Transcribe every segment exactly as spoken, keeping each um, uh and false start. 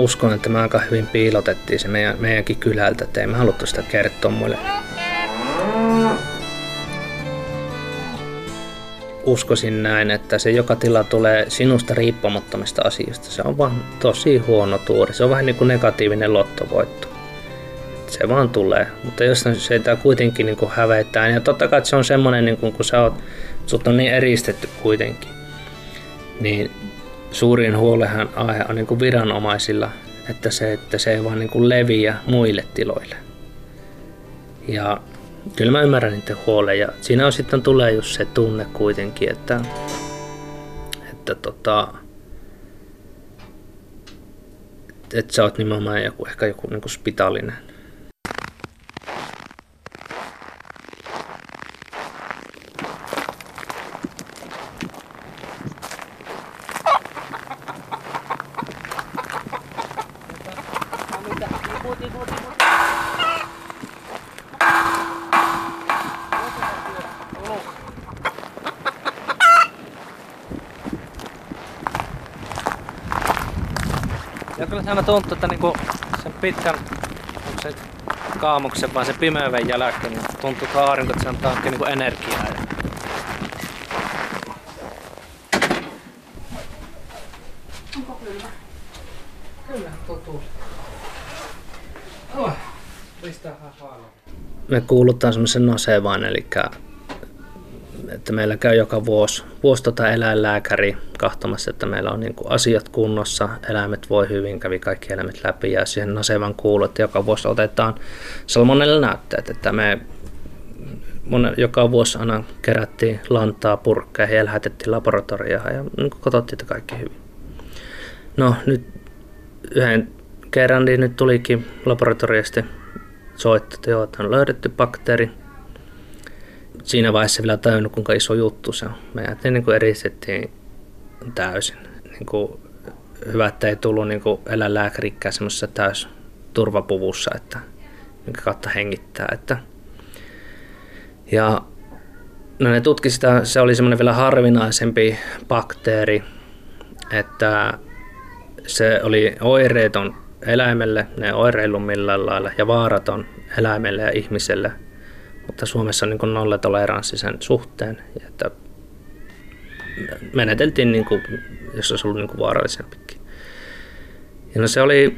uskon, että me aika hyvin piilotettiin se meidän, meidänkin kylältä, että ei me haluttu sitä kertoa muille. Uskoisin näin, että se joka tila tulee sinusta riippumattomista asioista. Se on vaan tosi huono tuuri. Se on vähän niin kuin negatiivinen lottovoitto. Se vaan tulee, mutta jos se kuitenkin niin kuin hävetään. Ja totta kai se on semmoinen, niin kuin, kun sä oot, sut on niin eristetty kuitenkin, niin suurin huolehan aihe on niin kuin viranomaisilla, että se, että se ei vaan niin kuin leviä muille tiloille. Ja kyllä mä ymmärrän niiden huolen, ja siinä on sitten tulee just se tunne kuitenkin, että, että, tota, että sä oot nimenomaan joku, ehkä joku niin kuin spitaalinen. Ja kyllähän mä tuntuu, että niinku sen pitkän sen kaamuksen vaan sen pimeyden jälkeen niin tuntuu tuo aurinko, että se antaa oikein niinku energiaa. Onko kylmä? Kyllä, totuus. Oh, me kuulutaan semmoisen nosevaan, eli että meillä käy joka vuosi, vuosi tota eläinlääkäri katsomassa, että meillä on niin kuin asiat kunnossa, eläimet voi hyvin, kävi kaikki eläimet läpi ja siihen nosevan kuuluu, että joka vuosi otetaan salmonella-näytteet, että me joka vuosi aina kerättiin lantaa purkkeihin ja lähetettiin laboratorioon ja niin katsottiin, että kaikki hyvin. No nyt yhden kerran niin nyt tulikin laboratoriosta soitto, että joo, että on löydetty bakteeri. Siinä vaiheessa vielä tajunnut, kuinka iso juttu se on. Me jätiin niin kuin eristettiin täysin. Niin kuin, hyvä, että ei tullut niin kuin eläinlääkärikään semmoisessa täys turvapuvussa, että, minkä kautta hengittää. Että. Ja no ne tutki sitä, se oli semmoinen vielä harvinaisempi bakteeri, että se oli oireeton eläimelle, ne ei oireillut millään lailla, ja vaaraton eläimelle ja ihmiselle. Mutta Suomessa on niin kuin nollatoleranssi sen suhteen, että meneteltiin, niin kuin, jos olisi ollut niin kuin vaarallisempikin. Ja no se oli,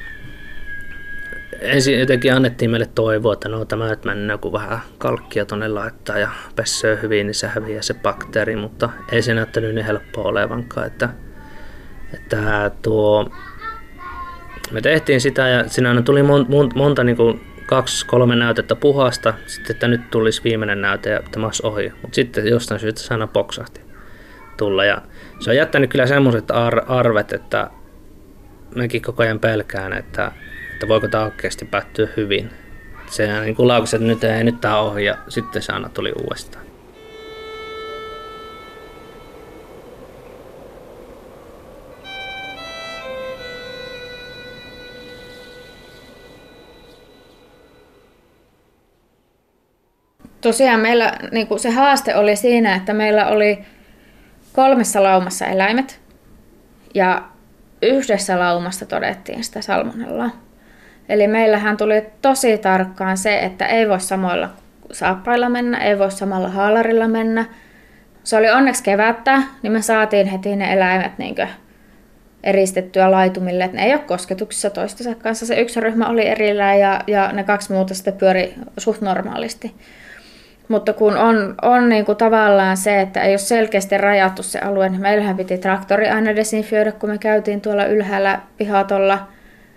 ensin jotenkin annettiin meille toivoa, että no tämä nyt mennään, kun vähän kalkkia tuonne laittaa ja pessöö hyvin, niin se häviää se bakteeri, mutta ei se näyttänyt niin helppoa olevankaan, että, että tuo, me tehtiin sitä ja siinä aina tuli monta, monta niin kuin kaksi, kolme näytettä puhasta, sitten että nyt tulisi viimeinen näyte ja tämä olisi ohi. Mutta sitten jostain syystä se aina poksahti tulla. Ja se on jättänyt kyllä semmoiset ar- arvet, että mekin koko ajan pelkään, että, että voiko tämä oikeasti päättyä hyvin. Se niin kuin laukasi, että nyt ei, nyt tämä ohi ja sitten se aina tuli uudestaan. Tosiaan meillä niin kuin se haaste oli siinä, että meillä oli kolmessa laumassa eläimet ja yhdessä laumassa todettiin sitä salmonellaa. Eli meillähän tuli tosi tarkkaan se, että ei voi samoilla saappailla mennä, ei voi samalla haalarilla mennä. Se oli onneksi kevättä, niin me saatiin heti ne eläimet niin kuin eristettyä laitumille, että ne ei ole kosketuksissa toistensa kanssa. Se yksi ryhmä oli erillään ja, ja ne kaksi muuta sitten pyöri suht normaalisti. Mutta kun on, on niin kuin tavallaan se, että ei ole selkeästi rajattu se alue, niin meillähän piti traktori aina desinfioida, kun me käytiin tuolla ylhäällä pihatolla,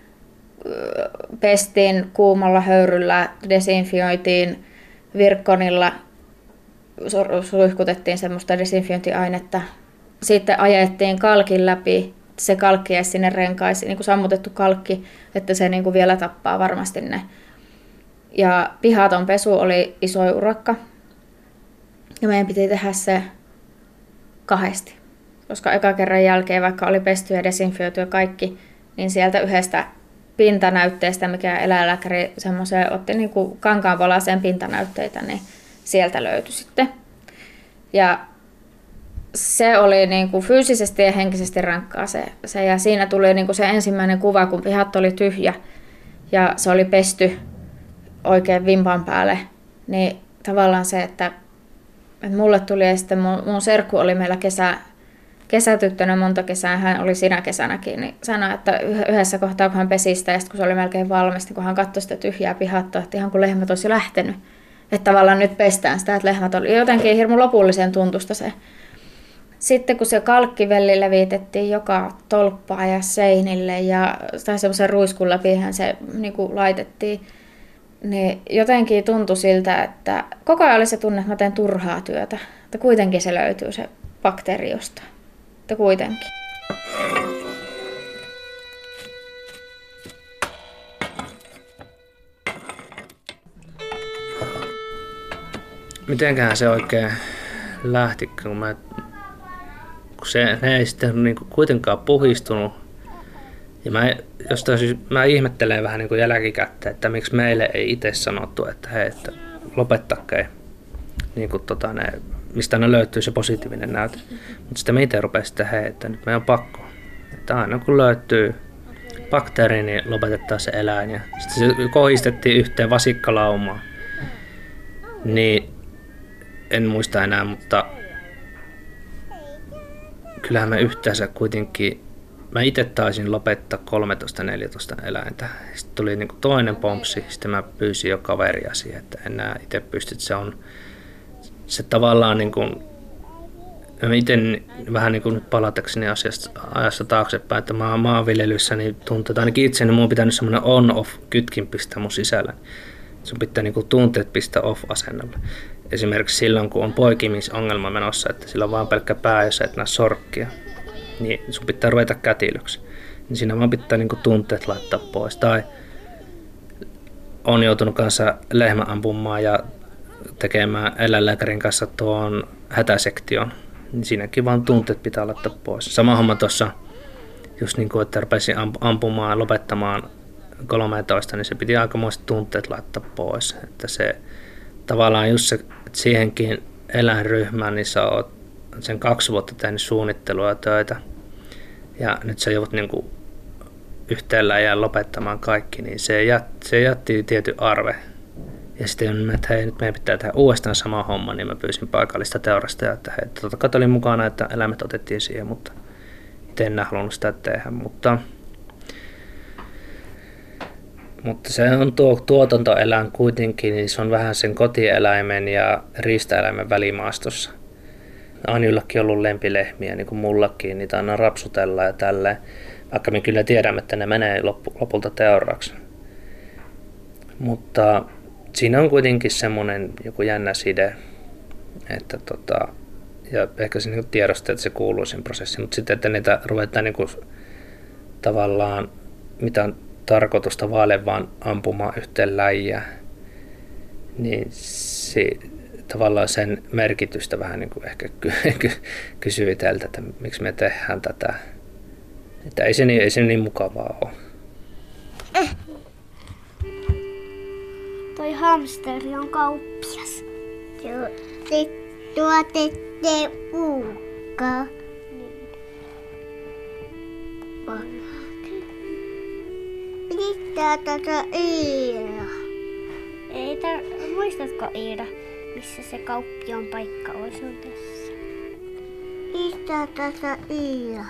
pestiin kuumalla höyryllä, desinfioitiin virkkonilla, suihkutettiin semmoista desinfiointiainetta. Sitten ajettiin kalkin läpi, se kalkki jäi sinne renkaisiin, niin kuin sammutettu kalkki, että se niin kuin vielä tappaa varmasti ne. Ja pihaton pesu oli iso urakka. Ja meidän piti tehdä se kahdesti. Koska eka kerran jälkeen, vaikka oli pesty ja desinfioitu ja kaikki, niin sieltä yhdestä pintanäytteestä, mikä eläinlääkäri semmoiseen otti niin kuin kankaanpalaiseen pintanäytteitä, niin sieltä löytyi sitten. Ja se oli niin kuin fyysisesti ja henkisesti rankkaa se, se. Ja siinä tuli niin kuin se ensimmäinen kuva, kun pihat oli tyhjä ja se oli pesty oikein vimpan päälle. Niin tavallaan se, että, että mulle tuli ja sitten mun, mun serkku oli meillä kesä, kesätyttönä monta kesää, hän oli sinä kesänäkin, niin sanoi, että yhdessä kohtaa kun hän pesi sitä ja sitten kun se oli melkein valmis, niin kun hän katsoi sitä tyhjää pihatta, että ihan kun lehmät olisi jo lähtenyt. Että tavallaan nyt pestään sitä, että lehmät oli jotenkin hirmu lopullisen tuntusta se. Sitten kun se kalkkivelli levitettiin joka tolppaan ja seinille ja tai semmoisen ruiskun läpihän se niin kuin laitettiin, niin jotenkin tuntui siltä, että koko ajan oli se tunne, että mä teen turhaa työtä. Että kuitenkin se löytyy se bakteeri jostain. Että kuitenkin. Mitenköhän se oikein lähti, kun, mä, kun se, ne ei sitten niin kuin kuitenkaan puhistunut. Ja mä, jostain siis, mä ihmettelen vähän niin kuin jälkikäteen, että miksi meille ei itse sanottu, että hei, että lopettakaa, niin kuin tota ne, mistä ne löytyy se positiivinen näyte. Mutta sitten me itse rupesin, että hei, että nyt meidän on pakko. Että aina kun löytyy bakteeri, niin lopetetaan se eläin. Ja sitten se kohdistettiin yhteen vasikkalaumaan. Niin en muista enää, mutta kyllähän me yhteensä kuitenkin, mä itse taisin lopettaa kolmetoista neljätoista eläintä. Sitten tuli niin kuin toinen pompsi, sitten mä pyysin jo kaveria siihen, että enää itse pysty, että se on se tavallaan niin kuin, mä itse vähän niin kuin nyt palatakseni asiasta, ajassa taaksepäin, että mä maanviljelyssä niin tuntuu, että ainakin itse, niin mun on pitänyt semmoinen on-off kytkin pistää mun sisällä. Sun pitää niin kuin tunteet pistää off-asennolle. Esimerkiksi silloin, kun on poikimisongelma menossa, että sillä on vaan pelkkä pää, jos et näe sorkkia, niin sun pitää ruveta kätilöksi. Niin siinä vaan pitää niin kuin tunteet laittaa pois. Tai on joutunut kanssa lehmä ampumaan ja tekemään eläinlääkärin kanssa tuon hätäsektion. Niin siinäkin vaan tunteet pitää laittaa pois. Sama homma tuossa, just niin kuin, että rupesin ampumaan ja lopettamaan kolmetoista, niin se piti aikamoiset tunteet laittaa pois. Että se tavallaan just se, että siihenkin eläinryhmään, niin sä oot sen kaksi vuotta tehnyt suunnittelua ja töitä. Ja nyt sä joudut niin kuin yhteen läjään lopettamaan kaikki, niin se, jät, se jätti tietyn arve. Ja sitten, että hei, nyt meidän pitää tehdä uudestaan sama homma, niin mä pyysin paikallista teurastajaa, että hei, totta kai oli mukana, että eläimet otettiin siihen, mutta itse en halunnut sitä tehdä. Mutta Mutta se on tuo tuotantoeläin kuitenkin, niin se on vähän sen kotieläimen ja riistaeläimen välimaastossa. Anjullakin on ollut lempilehmiä, niin kuin mullakin, niitä aina rapsutella ja tälleen. Vaikka me kyllä tiedämme, että ne menee lopulta teuraksi. Mutta siinä on kuitenkin semmoinen joku jännä side, että tota, ja ehkä se niin tiedostaa, että se kuuluu siihen prosessiin, mutta sitten, että niitä ruvetaan niin kuin, tavallaan, mitä on tarkoitusta vaale vaan ampumaan yhteen läjiä, niin se, tavallaan sen merkitystä vähän niin kuin ehkä kysyi teiltä, että miksi me tehdään tätä. Että ei se niin, ei se niin mukavaa ole. Eh. Toi hamsteri on kauppias. Te tuotette uukkaa. Pitää tätä Iida. Ei tar- muistatko Iida, missä se kauppiaan paikka on? Se on tässä. Pitää tätä Iida.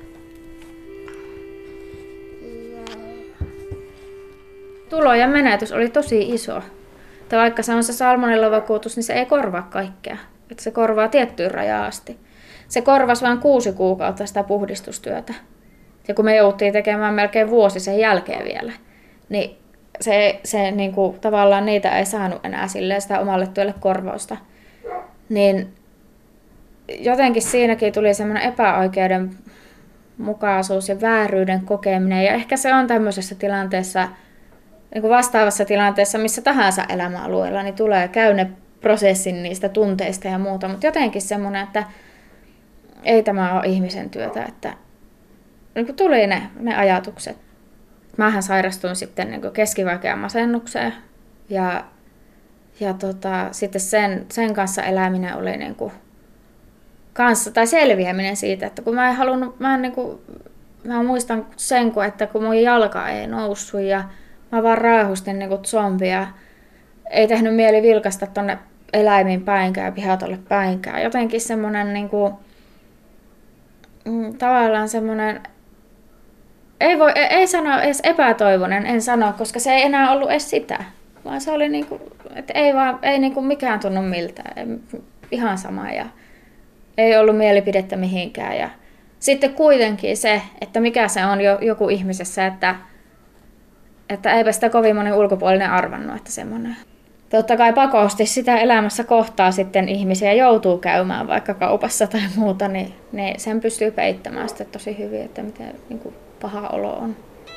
Tulo ja menetys oli tosi iso. Että vaikka se on se salmonellavakuutus, niin se ei korvaa kaikkea. Että se korvaa tiettyyn rajaan asti. Se korvasi vain kuusi kuukautta sitä puhdistustyötä. Ja kun me jouttiin tekemään melkein vuosi sen jälkeen vielä, niin se, se niin kuin, tavallaan niitä ei saanut enää silleen sitä omalle työlle korvausta. Niin jotenkin siinäkin tuli semmoinen epäoikeudenmukaisuus ja vääryyden kokeminen. Ja ehkä se on tämmöisessä tilanteessa, niin kuin vastaavassa tilanteessa, missä tahansa elämäalueella, niin tulee käynne prosessin niistä tunteista ja muuta. Mutta jotenkin semmoinen, että ei tämä ole ihmisen työtä, että niin kuin tuli ne, ne ajatukset. Mähän sairastuin sitten niin kuin keskivaikeaan masennukseen ja, ja tota, sitten sen, sen kanssa eläminen oli niin kuin kanssa, tai selviäminen siitä, että kun mä en halunnut, mä, en niin kuin, mä muistan sen, kun, että kun mun jalka ei noussut ja mä vaan raahustin niin kuin zombia, ei tehnyt mieli vilkasta tonne eläimiin päinkään, pihatolle päinkään. Jotenkin semmoinen niin kuin, mm, tavallaan semmoinen, ei, voi, ei, ei sano edes epätoivoinen, en sano, koska se ei enää ollut edes sitä. Vaan se oli niin kuin, että ei, vaan, ei niin kuin mikään tunnu miltään, ihan sama ja ei ollut mielipidettä mihinkään. Ja sitten kuitenkin se, että mikä se on jo, joku ihmisessä, että, että eipä sitä kovin moni ulkopuolinen arvannut, että semmoinen. Totta kai pakosti sitä elämässä kohtaa sitten ihmisiä joutuu käymään vaikka kaupassa tai muuta, niin ne, sen pystyy peittämään sitten tosi hyvin, että miten niin kuin paha olo on.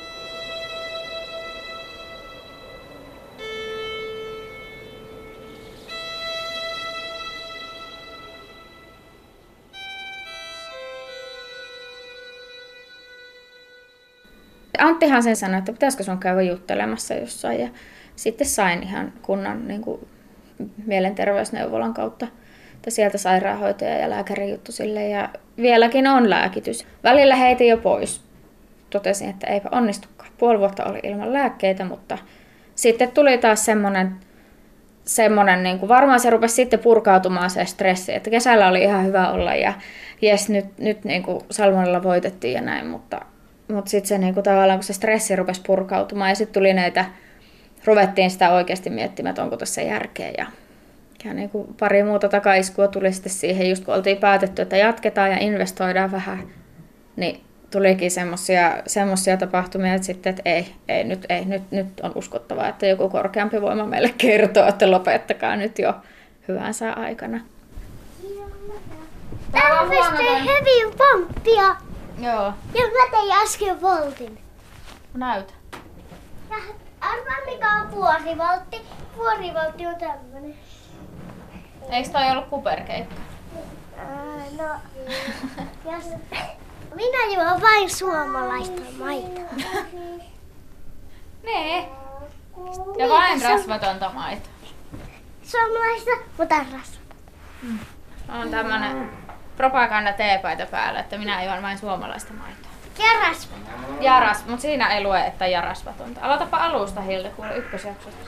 Anttihan sen sanoi, että pitäisikö sun käydä juttelemassa jossain ja sitten sain ihan kunnan niin kuin, mielenterveysneuvolan kautta, että sieltä sairaanhoitaja ja lääkärin juttu sille ja vieläkin on lääkitys. Välillä heitin jo pois. Totesin, että eipä onnistukaan. Puoli vuotta oli ilman lääkkeitä, mutta sitten tuli taas semmoinen, semmoinen niin kuin, varmaan se rupesi sitten purkautumaan se stressi, että kesällä oli ihan hyvä olla ja jes, nyt, nyt niin kuin salmonella voitettiin ja näin, mutta Mutta sitten se niinku, tavallaan, kun se stressi rupesi purkautumaan ja sitten tuli näitä, ruvettiin sitä oikeasti miettimään, että onko tässä järkeä. Ja, ja niinku, pari muuta takaiskua tuli sitten siihen, just kun oltiin päätetty, että jatketaan ja investoidaan vähän, niin tulikin semmoisia tapahtumia, että sitten, että ei, ei, nyt, ei nyt, nyt on uskottavaa, että joku korkeampi voima meille kertoo, että lopettakaa nyt jo hyvänsä aikana. Täällä on hyvin pomppia. Joo. Ja mä tein äsken voltin. Näytä. Ja arvaa mikä on vuorivoltti. Vuorivoltti on tämmönen. Eikö toi ollut kuperkeikka? Ää, no, jos minä juon vain suomalaista maitoa. Nee. Ja vain rasvatonta maitoa. Suomalaista, mutta rasvatonta. Mm. On tämmönen propaganda-teepaita päällä, että minä juon vain suomalaista maitoa. Ja rasvatonta. Ja ras, mutta siinä ei lue, että ja rasvatonta. Aloitapa alusta, Hilde, kuule ykkösjaksosta.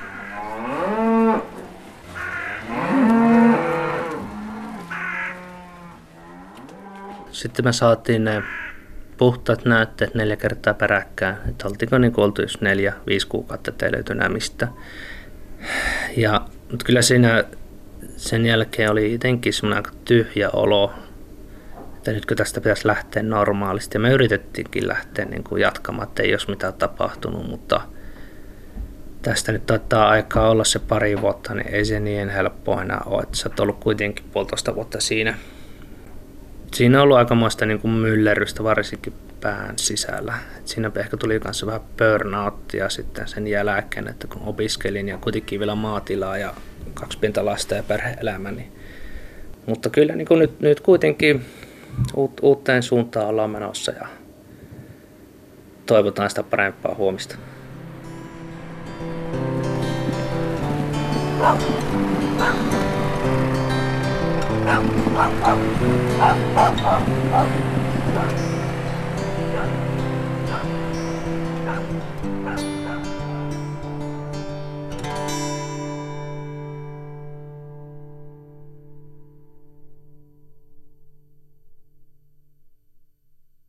Sitten me saatiin ne puhtaat näytteet neljä kertaa peräkkäin. Että oltiinko niin oltu just neljä, viisi kuukautta, ettei löyty enää mistä. Ja, mutta kyllä siinä sen jälkeen oli jotenkin semmoinen aika tyhjä olo, että nytkö tästä pitäisi lähteä normaalisti. Ja me yritettiinkin lähteä niin kuin jatkamaan, että ei olisi mitään tapahtunut, mutta tästä nyt taitaa aikaa olla se pari vuotta, niin ei se niin helppoa enää ole. Että sä oot ollut kuitenkin puolitoista vuotta siinä. Siinä on ollut aikamoista niin kuin myllerrystä varsinkin pään sisällä. Et siinä ehkä tuli myös vähän burnouttia sitten sen jälkeen, että kun opiskelin ja kuitenkin vielä maatilaa ja kaksi pientä lasta ja perhe-elämä. Niin. Mutta kyllä niin kuin nyt, nyt kuitenkin uuteen suuntaan ollaan menossa ja toivotaan sitä parempaa huomista. Wow.